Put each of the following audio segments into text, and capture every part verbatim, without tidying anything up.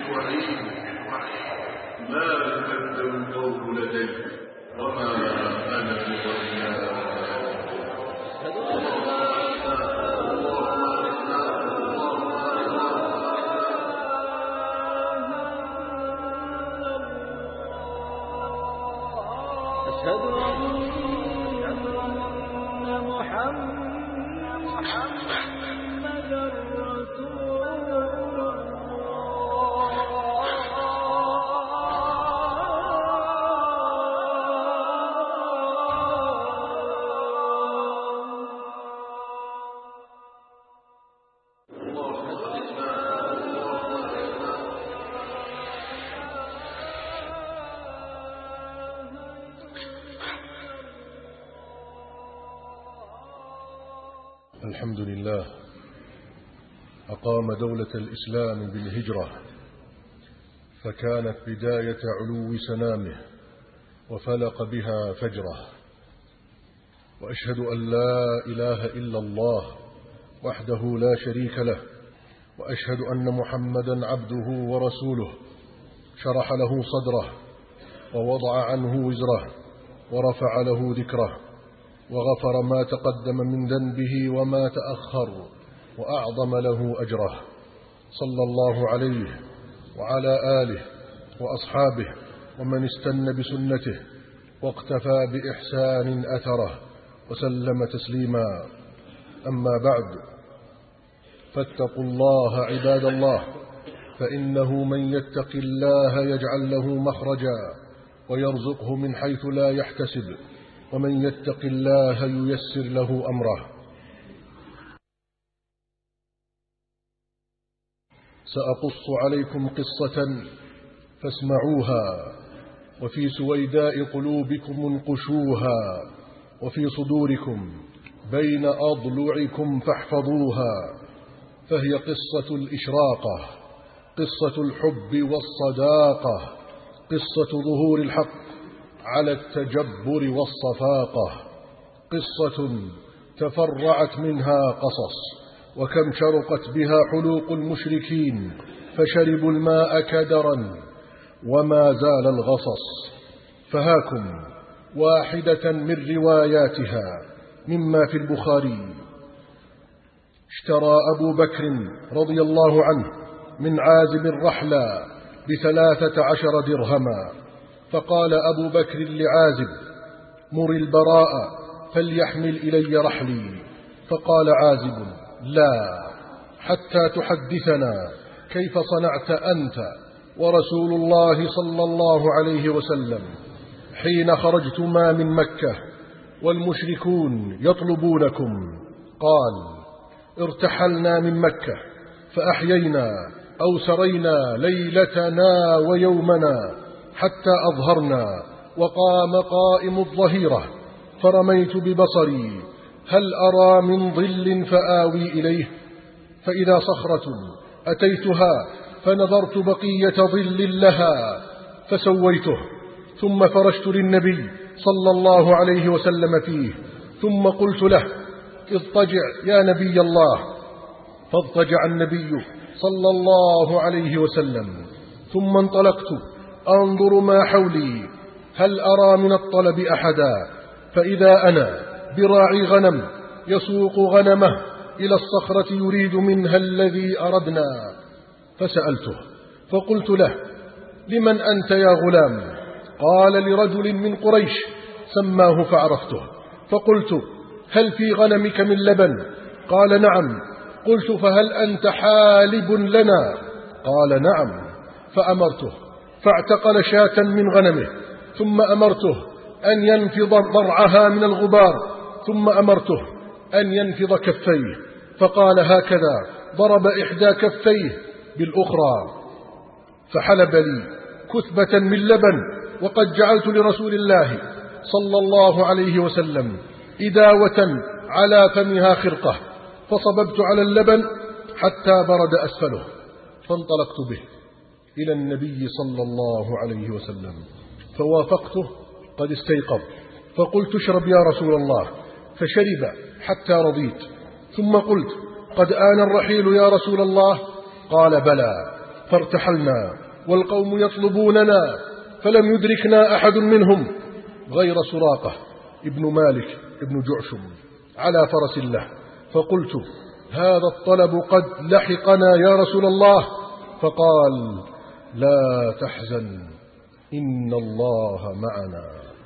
ما يبدل القول لدي وما أنا بظلام. أشهد أن محمدا رسول الله. الحمد لله أقام دولة الإسلام بالهجرة، فكانت بداية علو سنامه وفلق بها فجره. وأشهد أن لا إله إلا الله وحده لا شريك له، وأشهد أن محمدا عبده ورسوله، شرح له صدره ووضع عنه وزره ورفع له ذكره، وغفر ما تقدم من ذنبه وما تأخر، وأعظم له أجره. صلى الله عليه وعلى آله وأصحابه ومن استنى بسنته واقتفى بإحسان أثره وسلم تسليما. أما بعد، فاتقوا الله عباد الله، فإنه من يتق الله يجعل له مخرجا ويرزقه من حيث لا يحتسب، ومن يتق الله ييسر له أمره. سأقص عليكم قصة فاسمعوها، وفي سويداء قلوبكم انقشوها، وفي صدوركم بين أضلعكم فاحفظوها. فهي قصة الإشراقة، قصة الحب والصداقة، قصة ظهور الحق على التجبر والصفاقة، قصة تفرعت منها قصص، وكم شرقت بها حلوق المشركين فشربوا الماء كدرا وما زال الغصص. فهاكم واحدة من رواياتها مما في البخاري. اشترى أبو بكر رضي الله عنه من عازب الرحلة بثلاثة عشر درهما، فقال أبو بكر لعازب: مر البراء فليحمل إلي رحلي. فقال عازب: لا، حتى تحدثنا كيف صنعت أنت ورسول الله صلى الله عليه وسلم حين خرجتما من مكة والمشركون يطلبونكم. قال: ارتحلنا من مكة فأحيينا أو سرينا ليلتنا ويومنا حتى أظهرنا، وقام قائم الظهيرة فرميت ببصري هل أرى من ظل فآوي إليه، فإذا صخرة أتيتها فنظرت بقية ظل لها فسويته، ثم فرشت للنبي صلى الله عليه وسلم فيه، ثم قلت له: اضطجع يا نبي الله. فاضطجع النبي صلى الله عليه وسلم، ثم انطلقت أنظر ما حولي هل أرى من الطلب أحدا، فإذا أنا براعي غنم يسوق غنمه إلى الصخرة يريد منها الذي أردنا. فسألته فقلت له: لمن أنت يا غلام؟ قال: لرجل من قريش سماه فعرفته. فقلت: هل في غنمك من لبن؟ قال: نعم. قلت: فهل أنت حالب لنا؟ قال: نعم. فأمرته فاعتقل شاة من غنمه، ثم أمرته أن ينفض ضرعها من الغبار، ثم أمرته أن ينفض كفيه، فقال هكذا، ضرب إحدى كفيه بالأخرى، فحلب لي كثبة من لبن، وقد جعلت لرسول الله صلى الله عليه وسلم إداوة على فمها خرقة، فصببت على اللبن حتى برد أسفله، فانطلقت به إلى النبي صلى الله عليه وسلم، فوافقته قد استيقظ، فقلت: اشرب يا رسول الله، فشرب حتى رضيت، ثم قلت: قد آن الرحيل يا رسول الله؟ قال: بلى. فارتحلنا والقوم يطلبوننا، فلم يدركنا أحد منهم غير سراقة ابن مالك ابن جعشم على فرس له. فقلت: هذا الطلب قد لحقنا يا رسول الله. فقال: لا تحزن إن الله معنا.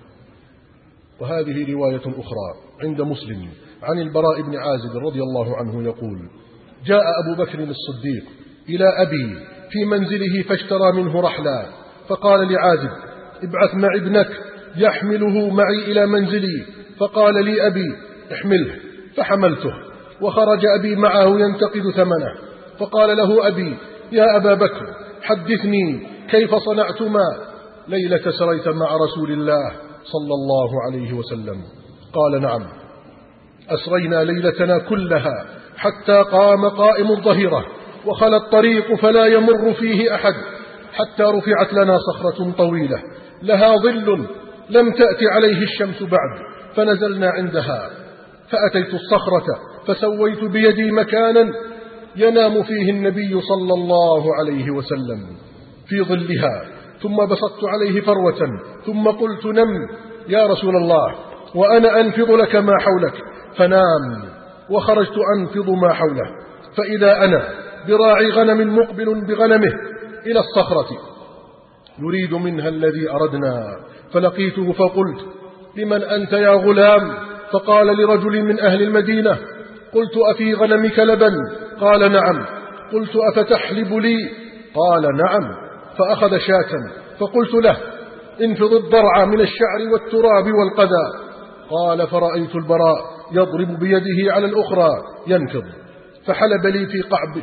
وهذه رواية أخرى عند مسلم عن البراء بن عازب رضي الله عنه يقول: جاء أبو بكر الصديق إلى أبي في منزله فاشترى منه رحلا، فقال لعازب: ابعث مع ابنك يحمله معي إلى منزلي. فقال لي أبي: احمله. فحملته وخرج أبي معه ينتقد ثمنه. فقال له أبي: يا أبا بكر حدثني كيف صنعتما ليلة سريت مع رسول الله صلى الله عليه وسلم؟ قال: نعم، أسرينا ليلتنا كلها حتى قام قائم الظهيرة وخلى الطريق فلا يمر فيه أحد، حتى رفعت لنا صخرة طويلة لها ظل لم تأتي عليه الشمس بعد، فنزلنا عندها، فأتيت الصخرة فسويت بيدي مكانا ينام فيه النبي صلى الله عليه وسلم في ظلها، ثم بسطت عليه فروة، ثم قلت: نم يا رسول الله وأنا أنفض لك ما حولك. فنام، وخرجت أنفض ما حوله، فإذا أنا براعي غنم مقبل بغنمه إلى الصخرة يريد منها الذي أردنا، فلقيته فقلت: لمن أنت يا غلام؟ فقال: لرجل من أهل المدينة. قلت: أفي غنمك لبن؟ قال: نعم. قلت: أفتحلب لي؟ قال: نعم. فأخذ شاة، فقلت له: انفض الضرع من الشعر والتراب والقذى. قال: فرأيت البراء يضرب بيده على الأخرى ينفض، فحلب لي في قعب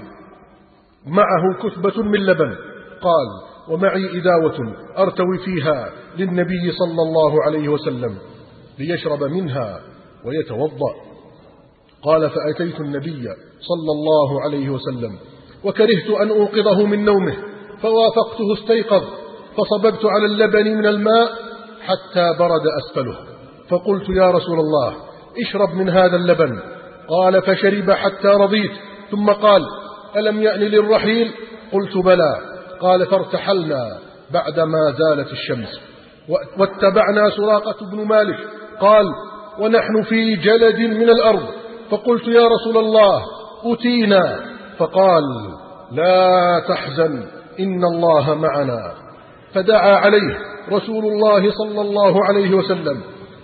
معه كثبة من لبن. قال: ومعي إداوة أرتوي فيها للنبي صلى الله عليه وسلم ليشرب منها ويتوضأ. قال: فأتيت النبي صلى الله عليه وسلم وكرهت أن أوقظه من نومه، فوافقته استيقظ، فصببت على اللبن من الماء حتى برد أسفله، فقلت: يا رسول الله اشرب من هذا اللبن. قال: فشرب حتى رضيت، ثم قال: ألم يأن للرحيل؟ قلت: بلى. قال: فارتحلنا بعدما زالت الشمس واتبعنا سراقة بن مالك. قال: ونحن في جلد من الأرض، فقلت: يا رسول الله أتينا. فقال: لا تحزن إن الله معنا. فدعا عليه رسول الله صلى الله عليه وسلم،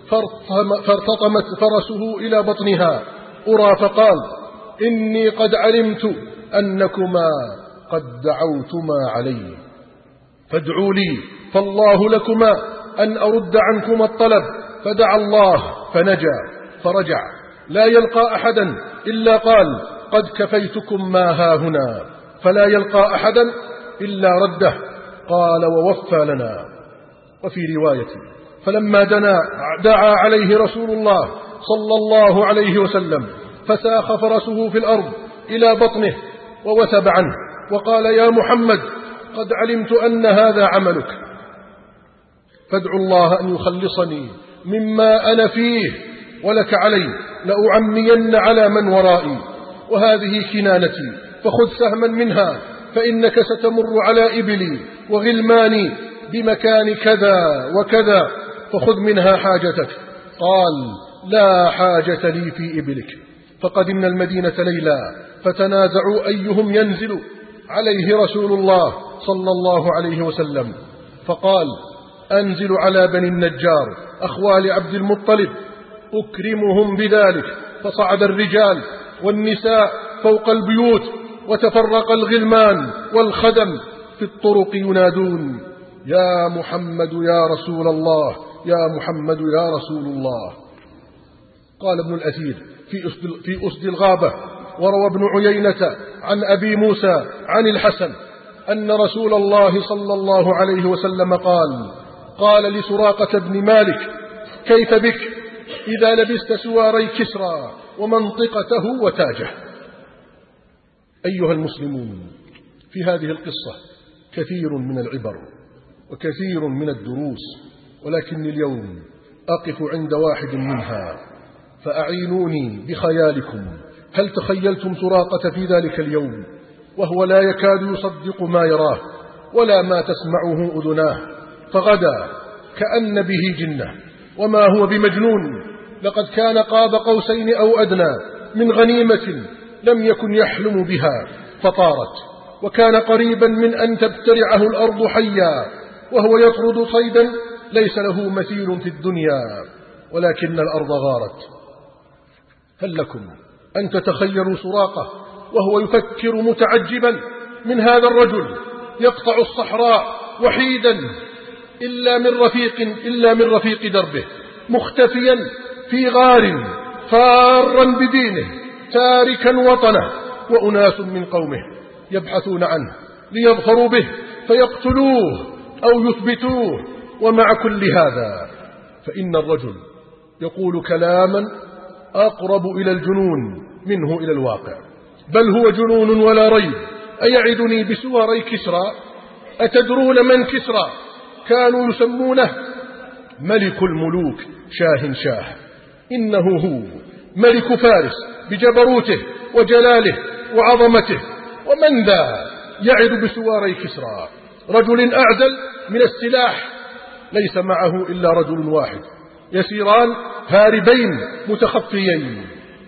فارتطمت فرسه إلى بطنها أرى، فقال: إني قد علمت أنكما قد دعوتما علي، فادعوا لي فالله لكما أن أرد عنكما الطلب. فدعا الله فنجا، فرجع لا يلقى أحدا إلا قال: قد كفيتكم ما هاهنا، فلا يلقى أحدا إلا رده. قال: ووفى لنا. وفي رواية: فلما دنا دعا عليه رسول الله صلى الله عليه وسلم، فساخ فرسه في الأرض إلى بطنه ووثب عنه، وقال: يا محمد قد علمت أن هذا عملك، فادعوا الله أن يخلصني مما أنا فيه، ولك علي لأعمين على من ورائي، وهذه كنانتي، فخذ سهما منها، فإنك ستمر على إبلي وغلماني بمكان كذا وكذا، فخذ منها حاجتك. قال: لا حاجة لي في إبلك. فقدمنا المدينة ليلا، فتنازعوا أيهم ينزل عليه رسول الله صلى الله عليه وسلم، فقال: أنزل على بني النجار أخوال عبد المطلب أكرمهم بذلك. فصعد الرجال والنساء فوق البيوت، وتفرق الغلمان والخدم في الطرق ينادون: يا محمد يا رسول الله، يا محمد يا رسول الله. قال ابن الأثير في أسد, في أسد الغابة: وروى ابن عيينة عن أبي موسى عن الحسن أن رسول الله صلى الله عليه وسلم قال: قال لسراقة بن مالك: كيف بك إذا لبست سواري كسرى ومنطقته وتاجه؟ أيها المسلمون، في هذه القصة كثير من العبر وكثير من الدروس، ولكن اليوم أقف عند واحد منها، فأعينوني بخيالكم. هل تخيلتم سراقة في ذلك اليوم وهو لا يكاد يصدق ما يراه ولا ما تسمعه أذناه، فغدا كأن به جنة وما هو بمجنون. لقد كان قاب قوسين أو أدنى من غنيمة لم يكن يحلم بها فطارت، وكان قريبا من أن تبتلعه الأرض حيا، وهو يطرد صيدا ليس له مثيل في الدنيا، ولكن الأرض غارت. هل لكم أن تتخيلوا سراقة وهو يفكر متعجبا من هذا الرجل يقطع الصحراء وحيدا إلا من رفيق إلا من رفيق دربه، مختفيا في غار فارا بدينه تاركا وطنه، وأناس من قومه يبحثون عنه ليظفروا به فيقتلوه أو يثبتوه. ومع كل هذا فإن الرجل يقول كلاما أقرب إلى الجنون منه إلى الواقع، بل هو جنون ولا ريب. أيعدني بسواري كسرى؟ أتدرون من كسرى؟ كانوا يسمونه ملك الملوك شاه شاه، إنه هو ملك فارس بجبروته وجلاله وعظمته. ومن ذا يعد بسواري كسرى؟ رجل أعدل من السلاح ليس معه إلا رجل واحد، يسيران هاربين متخفيين.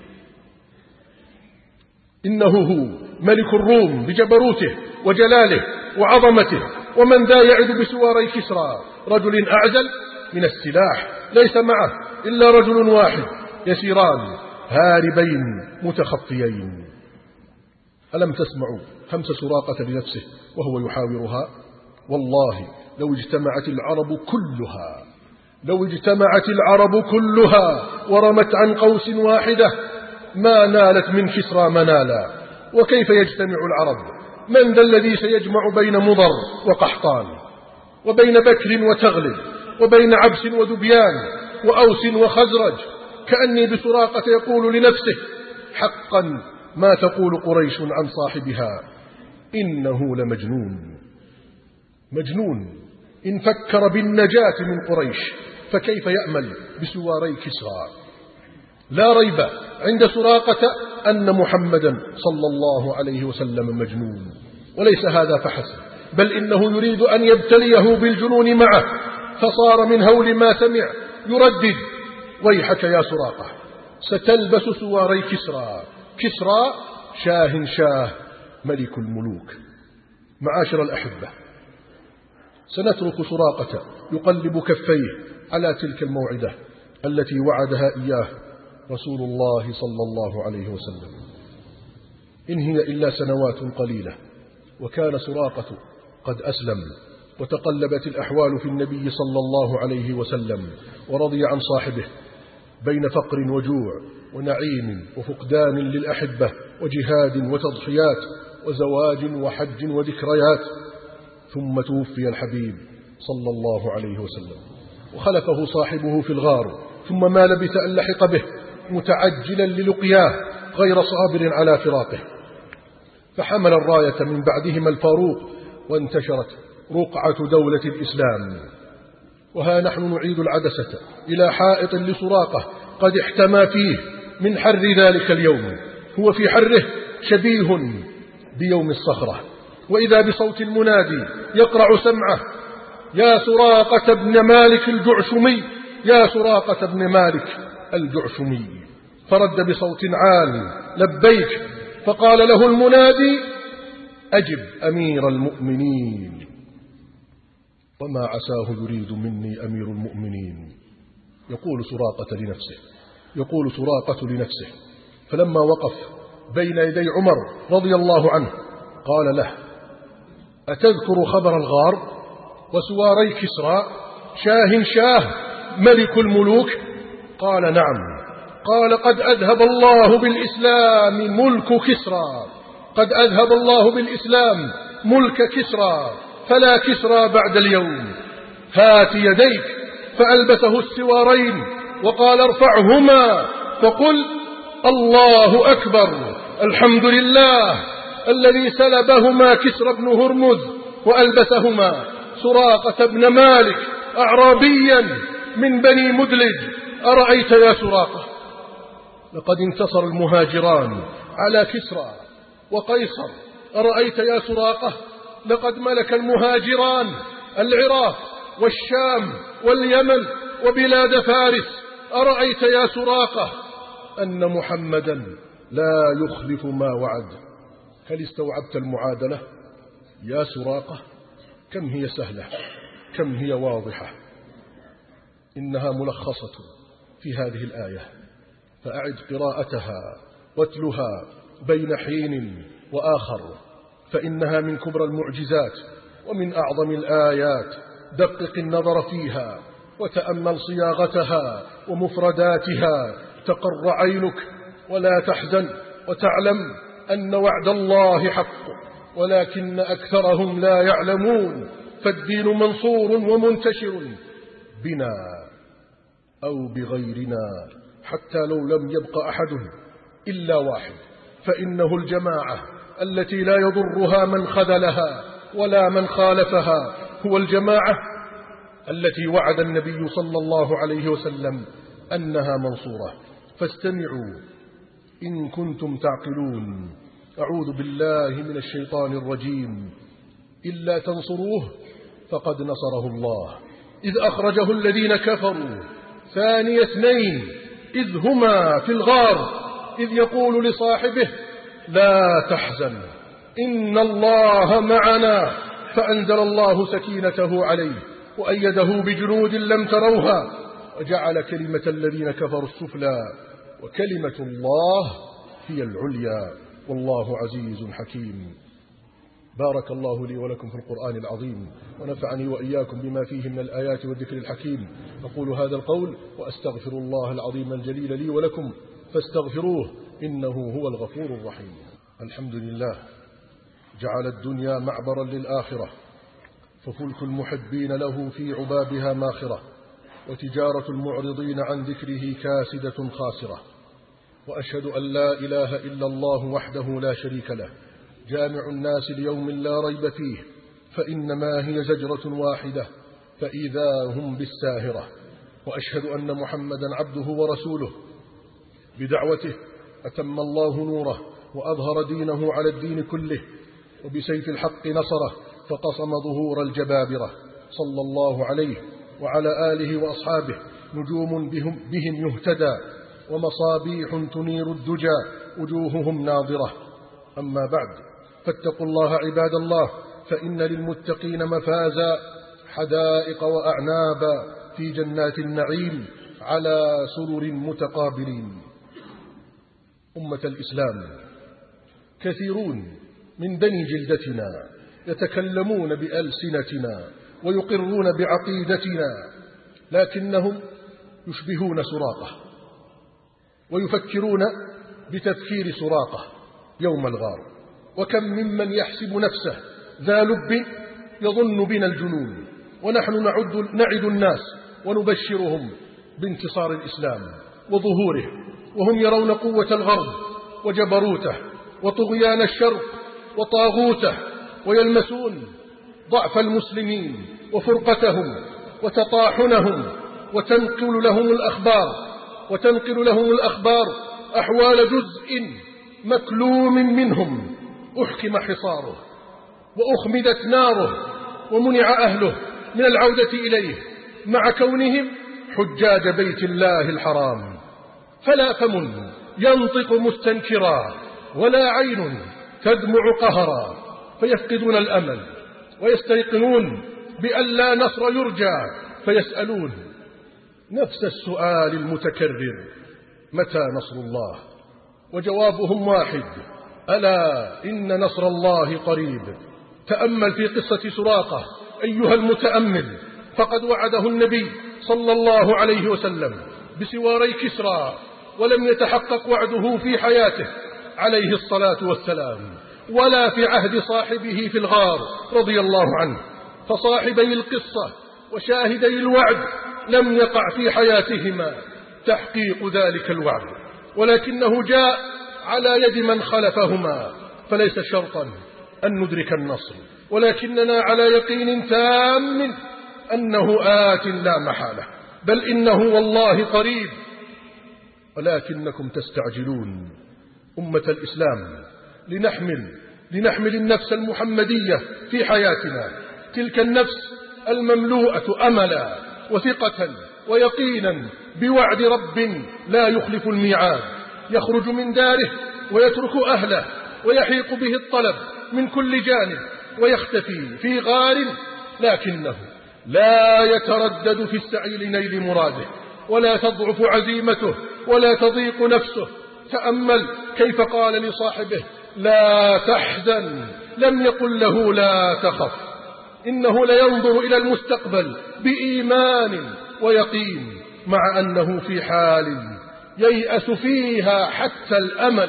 إنه هو ملك الروم بجبروته وجلاله وعظمته. ومن ذا يعد بسواري كسرى؟ رجل أعدل من السلاح ليس معه إلا رجل واحد، يسيران هاربين متخفيين. ألم تسمعوا همس سراقة لنفسه وهو يحاورها؟ والله لو اجتمعت العرب كلها لو اجتمعت العرب كلها ورمت عن قوس واحدة ما نالت من كسرى منالا. وكيف يجتمع العرب؟ من ذا الذي سيجمع بين مضر وقحطان، وبين بكر وتغلب، وبين عبس وذبيان، وأوس وخزرج؟ كأني بسراقة يقول لنفسه حقا ما تقول قريش عن صاحبها، إنه لمجنون. مجنون إن فكر بالنجاة من قريش، فكيف يأمل بسواري كسرى؟ لا ريب عند سراقة أن محمدا صلى الله عليه وسلم مجنون. وليس هذا فحسب، بل إنه يريد أن يبتليه بالجنون معه، فصار من هول ما سمع يردد ويحك يا سراقة ستلبس سواري كسرى. كسرى شاه شاه ملك الملوك. معاشر الأحبة، سنترك سراقة يقلب كفيه على تلك الموعدة التي وعدها إياه رسول الله صلى الله عليه وسلم. إن هي إلا سنوات قليلة، وكان سراقة قد أسلم، وتقلبت الأحوال في النبي صلى الله عليه وسلم، ورضي عن صاحبه بين فقر وجوع ونعيم وفقدان للأحبة وجهاد وتضحيات وزواج وحج وذكريات. ثم توفي الحبيب صلى الله عليه وسلم، وخلفه صاحبه في الغار، ثم ما لبث أن لحق به متعجلا للقياه غير صابر على فراقه، فحمل الراية من بعدهما الفاروق، وانتشرت رقعة دولة الإسلام. وها نحن نعيد العدسة إلى حائط لسراقة قد احتمى فيه من حر ذلك اليوم. هو في حره شبيه بيوم الصخرة، وإذا بصوت المنادي يقرع سمعه: يا سراقة ابن مالك الجعشمي، يا سراقة ابن مالك الجعشمي. فرد بصوت عال: لبيك. فقال له المنادي: أجب أمير المؤمنين. وما عساه يريد مني أمير المؤمنين. يقول سراقة لنفسه يقول سراقة لنفسه فلما وقف بين يدي عمر رضي الله عنه قال له: أتذكر خبر الغار وسواري كسرى شاه شاه ملك الملوك؟ قال: نعم. قال: قد أذهب الله بالإسلام ملك كسرى قد أذهب الله بالإسلام ملك كسرى، فلا كسرى بعد اليوم. هات يديك. فألبسه السوارين وقال: ارفعهما فقل: الله أكبر، الحمد لله الذي سلبهما كسرى بن هرمز وألبسهما سراقة بن مالك أعرابيا من بني مدلج. أرأيت يا سراقة؟ لقد انتصر المهاجران على كسرى وقيصر أرأيت يا سراقة لقد ملك المهاجران العراق والشام واليمن وبلاد فارس، أرأيت يا سراقة أن محمدا لا يخلف ما وعد؟ هل استوعبت المعادلة يا سراقة؟ كم هي سهلة، كم هي واضحة. إنها ملخصة في هذه الآية، فأعد قراءتها واتلها بين حين وآخر، فإنها من كبرى المعجزات ومن أعظم الآيات. دقق النظر فيها وتأمل صياغتها ومفرداتها، تقر عينك ولا تحزن، وتعلم أن وعد الله حق، ولكن أكثرهم لا يعلمون. فالدين منصور ومنتشر بنا أو بغيرنا، حتى لو لم يبق أحد إلا واحد، فإنه الجماعة التي لا يضرها من خذلها ولا من خالفها، هو الجماعة التي وعد النبي صلى الله عليه وسلم أنها منصورة. فاستمعوا إن كنتم تعقلون. أعوذ بالله من الشيطان الرجيم. إلا تنصروه فقد نصره الله إذ أخرجه الذين كفروا ثاني اثنين إذ هما في الغار إذ يقول لصاحبه لا تحزن إن الله معنا، فأنزل الله سكينته عليه وأيده بجنود لم تروها وجعل كلمة الذين كفروا السفلى وكلمة الله هي العليا، والله عزيز حكيم. بارك الله لي ولكم في القرآن العظيم، ونفعني وإياكم بما فيه من الآيات والذكر الحكيم. أقول هذا القول وأستغفر الله العظيم الجليل لي ولكم فاستغفروه إنه هو الغفور الرحيم. الحمد لله جعل الدنيا معبرا للآخرة، ففلك المحبين له في عبابها ماخرة، وتجارة المعرضين عن ذكره كاسدة خاسرة. وأشهد أن لا إله إلا الله وحده لا شريك له، جامع الناس ليوم لا ريب فيه، فإنما هي زجرة واحدة فإذا هم بالساهرة. وأشهد أن محمدا عبده ورسوله، بدعوته أتم الله نوره وأظهر دينه على الدين كله، وبسيف الحق نصره فقصم ظهور الجبابرة، صلى الله عليه وعلى آله وأصحابه، نجوم بهم, بهم يهتدى ومصابيح تنير الدجى وجوههم ناظرة. أما بعد، فاتقوا الله عباد الله، فإن للمتقين مفازا، حدائق وأعنابا في جنات النعيم على سرر متقابلين. أمة الإسلام، كثيرون من بني جلدتنا يتكلمون بألسنتنا ويقرون بعقيدتنا، لكنهم يشبهون سراقة ويفكرون بتفكير سراقة يوم الغار. وكم ممن يحسب نفسه ذا لب يظن بنا الجنون، ونحن نعد, نعد الناس ونبشرهم بانتصار الإسلام وظهوره، وهم يرون قوة الغرب وجبروته وطغيان الشرق وطاغوته، ويلمسون ضعف المسلمين وفرقتهم وتطاحنهم، وتنقل لهم الأخبار وتنقل لهم الأخبار أحوال جزء مكلوم منهم أحكم حصاره وأخمدت ناره ومنع أهله من العودة إليه، مع كونهم حجاج بيت الله الحرام. فلا فم ينطق مستنكرا ولا عين تدمع قهرا، فيفقدون الأمل ويستيقنون بأن لا نصر يرجى، فيسألون نفس السؤال المتكرر: متى نصر الله؟ وجوابهم واحد: ألا إن نصر الله قريب. تأمل في قصة سراقة أيها المتأمل، فقد وعده النبي صلى الله عليه وسلم بسواري كسرى، ولم يتحقق وعده في حياته عليه الصلاة والسلام، ولا في عهد صاحبه في الغار رضي الله عنه. فصاحبي القصة وشاهدي الوعد لم يقع في حياتهما تحقيق ذلك الوعد، ولكنه جاء على يد من خلفهما. فليس شرطا أن ندرك النصر، ولكننا على يقين تام أنه آت لا محالة، بل إنه والله قريب، ولكنكم تستعجلون. أمة الإسلام، لنحمل لنحمل النفس المحمدية في حياتنا، تلك النفس المملوءة أملا وثقة ويقينا بوعد رب لا يخلف الميعاد، يخرج من داره ويترك أهله ويحيق به الطلب من كل جانب ويختفي في غار، لكنه لا يتردد في السعي لنيل مراده، ولا تضعف عزيمته ولا تضيق نفسه. تأمل كيف قال لصاحبه لا تحزن، لم يقل له لا تخف. إنه لينظر إلى المستقبل بإيمان ويقين، مع أنه في حال ييأس فيها حتى الأمل،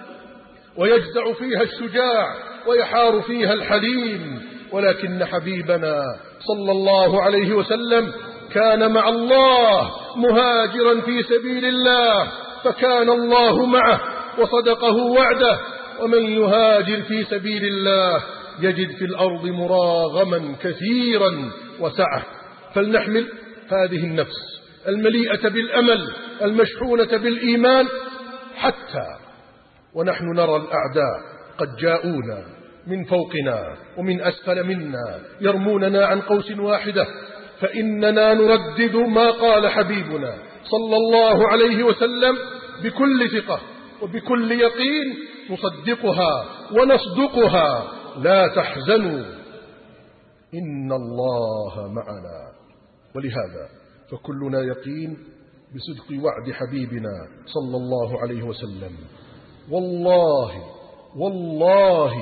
ويجزع فيها الشجاع ويحار فيها الحليم. ولكن حبيبنا صلى الله عليه وسلم كان مع الله مهاجرا في سبيل الله، فكان الله معه وصدقه وعده. ومن يهاجر في سبيل الله يجد في الأرض مراغما كثيرا وسعة. فلنحمل هذه النفس المليئة بالأمل المشحونة بالإيمان، حتى ونحن نرى الأعداء قد جاءونا من فوقنا ومن أسفل منا يرموننا عن قوس واحدة، فإننا نردد ما قال حبيبنا صلى الله عليه وسلم بكل ثقة وبكل يقين، نصدقها ونصدقها: لا تحزنوا إن الله معنا. ولهذا فكلنا يقين بصدق وعد حبيبنا صلى الله عليه وسلم: والله والله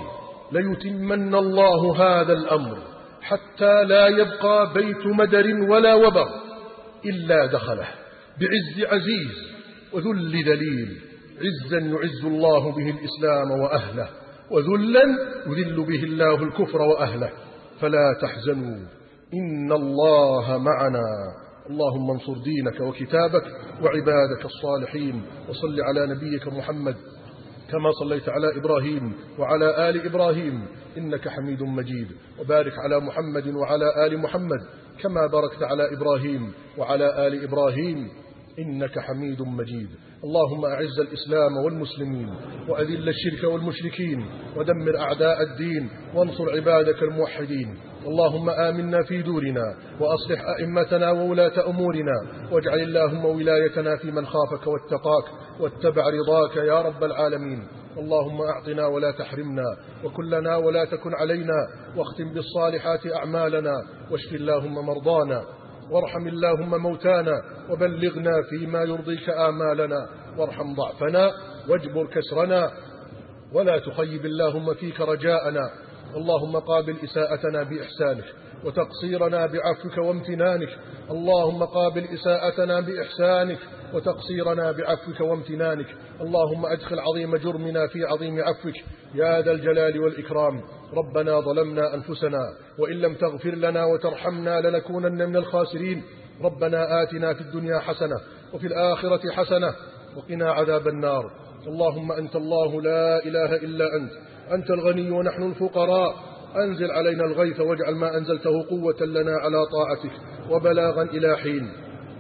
ليتمن الله هذا الأمر حتى لا يبقى بيت مدر ولا وبر إلا دخله، بعز عزيز وذل ذليل. عزا يعز الله به الإسلام وأهله، وذلا يذل به الله الكفر وأهله. فلا تحزنوا إن الله معنا. اللهم انصر دينك وكتابك وعبادك الصالحين، وصل على نبيك محمد كما صليت على إبراهيم وعلى آل إبراهيم إنك حميد مجيد، وبارك على محمد وعلى آل محمد كما باركت على إبراهيم وعلى آل إبراهيم إنك حميد مجيد. اللهم أعز الإسلام والمسلمين، وأذل الشرك والمشركين، ودمر أعداء الدين، وانصر عبادك الموحدين. اللهم آمنا في دورنا، وأصلح أئمتنا وولاة أمورنا، واجعل اللهم ولايتنا في من خافك واتقاك واتبع رضاك يا رب العالمين. اللهم أعطنا ولا تحرمنا، وكلنا ولا تكن علينا، واختم بالصالحات أعمالنا، واشف اللهم مرضانا، وارحم اللهم موتانا، وبلغنا فيما يرضيك آمالنا، وارحم ضعفنا واجبر كسرنا، ولا تخيب اللهم فيك رجاءنا. اللهم قابل إساءتنا بإحسانك، وتقصيرنا بعفوك وامتنانك. اللهم قابل إساءتنا بإحسانك، وتقصيرنا بعفوك وامتنانك. اللهم أدخل عظيم جرمنا في عظيم عفوك يا ذا الجلال والإكرام. ربنا ظلمنا أنفسنا، وإن لم تغفر لنا وترحمنا لنكونن من الخاسرين. ربنا آتنا في الدنيا حسنة وفي الآخرة حسنة وقنا عذاب النار. اللهم أنت الله لا إله إلا أنت، أنت الغني ونحن الفقراء. أنزل علينا الغيث واجعل ما أنزلته قوة لنا على طاعتك وبلاغا إلى حين.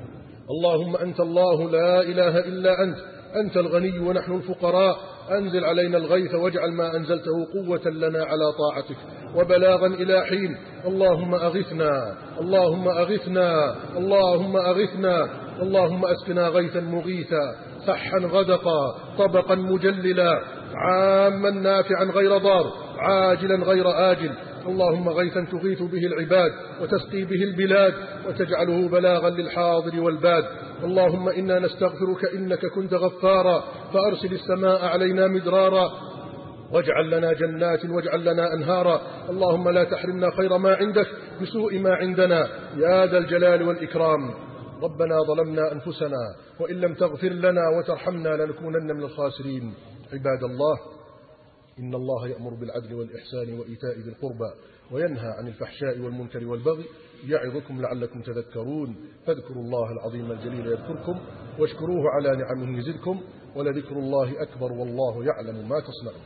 اللهم أنت الله لا إله إلا أنت، أنت الغني ونحن الفقراء. أنزل علينا الغيث واجعل ما أنزلته قوة لنا على طاعتك وبلاغا إلى حين. اللهم أغثنا، اللهم أغثنا، اللهم أغثنا. اللهم أسقنا غيثا مغيثا، سحا غدقا، طبقا مجللا، عاما نافعا غير ضار، عاجلا غير آجل. اللهم غيثا تغيث به العباد وتسقي به البلاد، وتجعله بلاغا للحاضر والباد. اللهم إنا نستغفرك إنك كنت غفارا، فأرسل السماء علينا مدرارا، واجعل لنا جنات واجعل لنا أنهارا. اللهم لا تحرمنا خير ما عندك بسوء ما عندنا يا ذا الجلال والإكرام. ربنا ظلمنا أنفسنا، وإن لم تغفر لنا وترحمنا لنكونن من الخاسرين. عباد الله، إن الله يأمر بالعدل والإحسان وإيتاء ذي القربى، وينهى عن الفحشاء والمنكر والبغي، يعظكم لعلكم تذكرون. فاذكروا الله العظيم الجليل يذكركم، واشكروه على نعمه يزدكم، ولذكر الله أكبر والله يعلم ما تصنعون.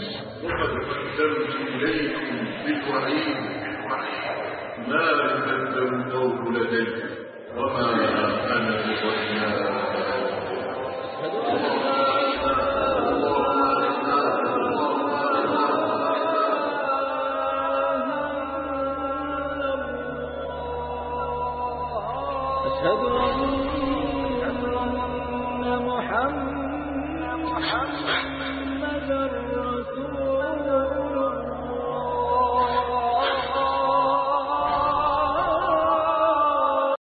ما أشهد أن محمدا رسول